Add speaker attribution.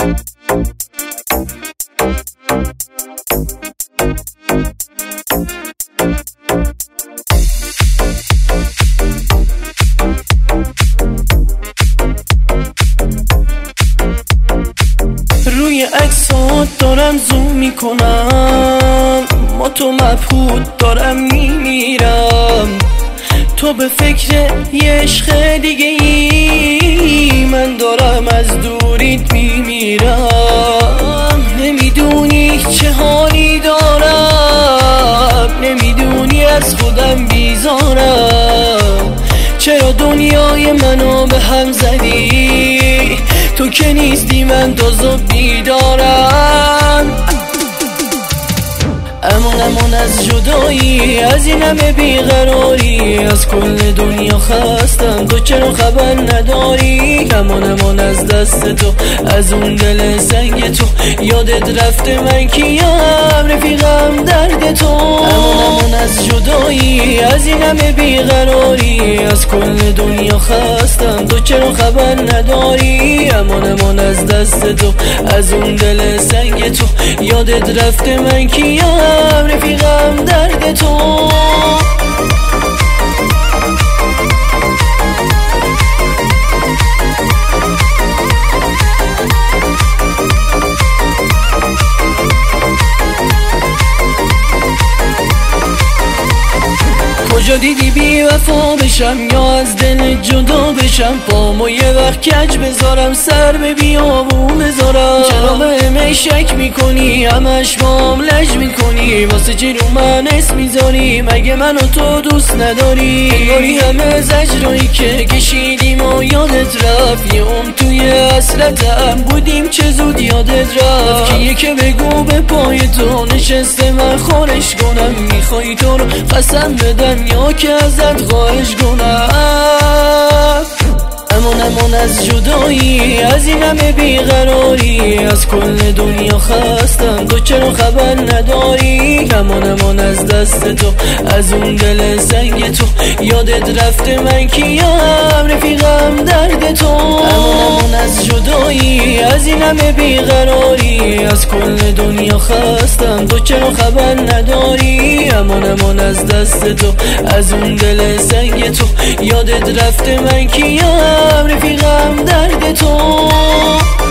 Speaker 1: روی عکسات دارم زوم میکنم، ما تو مبهوت دارم میمیرم. تو به فکر یه عشق دیگه ای، من دارم از دوریت میمیرم. نمیدونی چه حالی دارم، نمیدونی از خودم بیزارم. چرا دنیای منو به هم زدی؟ تو که نیستی من تازه بیدارم. امان از جدایی، از این همه بیقراری، از کل دنیا خستم، تو چرا خبر نداری؟ امان از دست تو، از اون دل سنگ تو، یادت رفته من کیم رفیقم درد تو. امان از جدایی، از این همه بیقراری، از کل دنیا خستم، تو چرا خبر نداری؟ امان از دست تو، از اون دل سنگ تو، یادت رفته من کیم رفیقم درد تو. کجا دیدی بی وفا بشم یا از دل جدا بشم؟ پامو یه وقت کج بذارم، سر به بیابون بذارم. چرا بهم شک میکنی، همش بام لج میکنی؟ واسه چی رو من اسم میذاری؟ مگه منو تو دوست نداری؟ انگاری همه زجرایی که کشیدیم و یادت رفت، یه توی حسرتم بودیم چه زود یادت رفت. کیه که بگو به پای تو نشسته من خورش کنم؟ میخوای تو رو قسم بدم یا که ازت خواهش کنم؟ امان از جدایی، از این همه بیقراری، از کل دنیا خستم، تو چرا خبر نداری؟ امان از دست تو، از اون دل سنگ تو، یادت رفته من کیم رفیقم درد تو. امان از جدایی، از این همه بیقراری، از کل دنیا خستم، تو چرا خبر نداری؟ امان از دست تو، از اون دل سنگ تو، یادت رفته من کیم رفیقم درد تو.